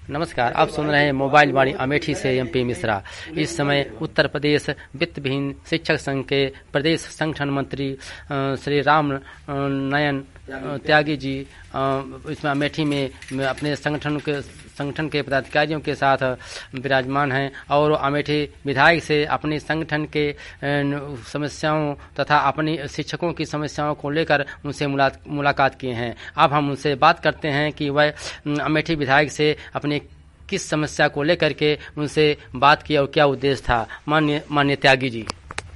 नमस्कार, आप सुन रहे हैं मोबाइल वाणी अमेठी से एमपी मिश्रा। इस समय उत्तर प्रदेश वित्त विहीन शिक्षक संघ के प्रदेश संगठन मंत्री श्री राम नयन त्यागी जी इसमें अमेठी में अपने संगठन के पदाधिकारियों के साथ विराजमान हैं और अमेठी विधायक से अपने संगठन के समस्याओं तथा अपनी शिक्षकों की समस्याओं को लेकर उनसे मुलाकात किए हैं। अब हम उनसे बात करते हैं कि वह अमेठी विधायक से अपने किस समस्या को लेकर के उनसे बात की और क्या उद्देश्य था। माननीय त्यागी जी,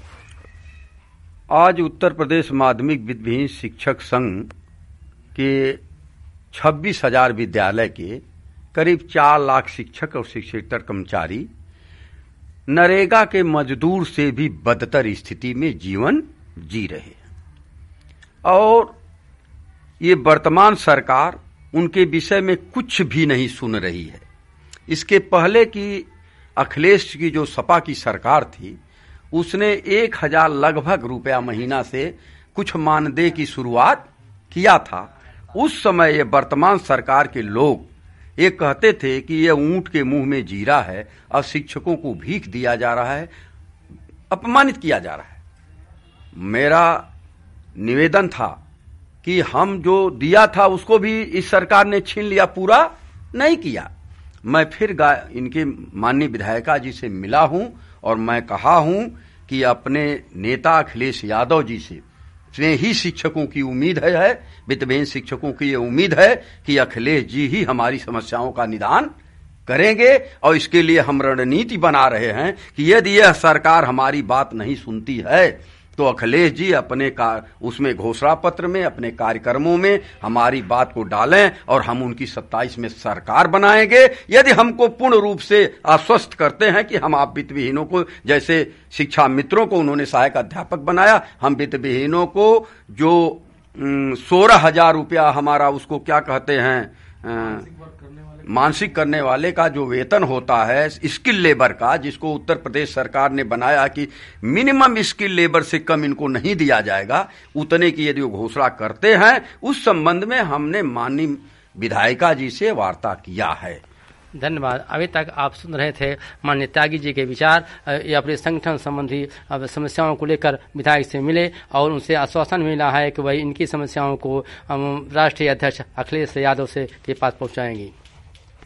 आज उत्तर प्रदेश माध्यमिक वित्त विहीन शिक्षक संघ के 26,000 विद्यालय के करीब 4 लाख शिक्षक और शिक्षकेतर कर्मचारी नरेगा के मजदूर से भी बदतर स्थिति में जीवन जी रहे हैं और ये वर्तमान सरकार उनके विषय में कुछ भी नहीं सुन रही है। इसके पहले की अखिलेश की जो सपा की सरकार थी उसने 1,000 लगभग रुपया महीना से कुछ मानदेय की शुरुआत किया था। उस समय ये वर्तमान सरकार के लोग ये कहते थे कि ये ऊंट के मुंह में जीरा है और शिक्षकों को भीख दिया जा रहा है, अपमानित किया जा रहा है। मेरा निवेदन था कि हम जो दिया था उसको भी इस सरकार ने छीन लिया, पूरा नहीं किया। मैं फिर इनके माननीय विधायिका जी से मिला हूं और मैं कहा हूं कि अपने नेता अखिलेश यादव जी से ही शिक्षकों की उम्मीद है, वित्त विहीन शिक्षकों की ये उम्मीद है कि अखिलेश जी ही हमारी समस्याओं का निदान करेंगे और इसके लिए हम रणनीति बना रहे हैं कि यदि यह सरकार हमारी बात नहीं सुनती है तो अखिलेश जी अपने उसमें घोषणा पत्र में अपने कार्यक्रमों में हमारी बात को डालें और हम उनकी 27 में सरकार बनाएंगे। यदि हमको पूर्ण रूप से आश्वस्त करते हैं कि हम आप वित्त विहीनों को, जैसे शिक्षा मित्रों को उन्होंने सहायक अध्यापक बनाया, हम वित्त विहीनों को जो 16,000 रुपया हमारा उसको क्या कहते हैं मानसिक करने वाले का जो वेतन होता है स्किल लेबर का, जिसको उत्तर प्रदेश सरकार ने बनाया कि मिनिमम स्किल लेबर से कम इनको नहीं दिया जाएगा, उतने की यदि वो घोषणा करते हैं, उस संबंध में हमने माननीय विधायिका जी से वार्ता किया है। धन्यवाद। अभी तक आप सुन रहे थे माननीय त्यागी जी के विचार। ये अपने संगठन संबंधी समस्याओं को लेकर विधायक से मिले और उनसे आश्वासन मिला है कि वह इनकी समस्याओं को राष्ट्रीय अध्यक्ष अखिलेश यादव से के पास पहुंचाएंगी।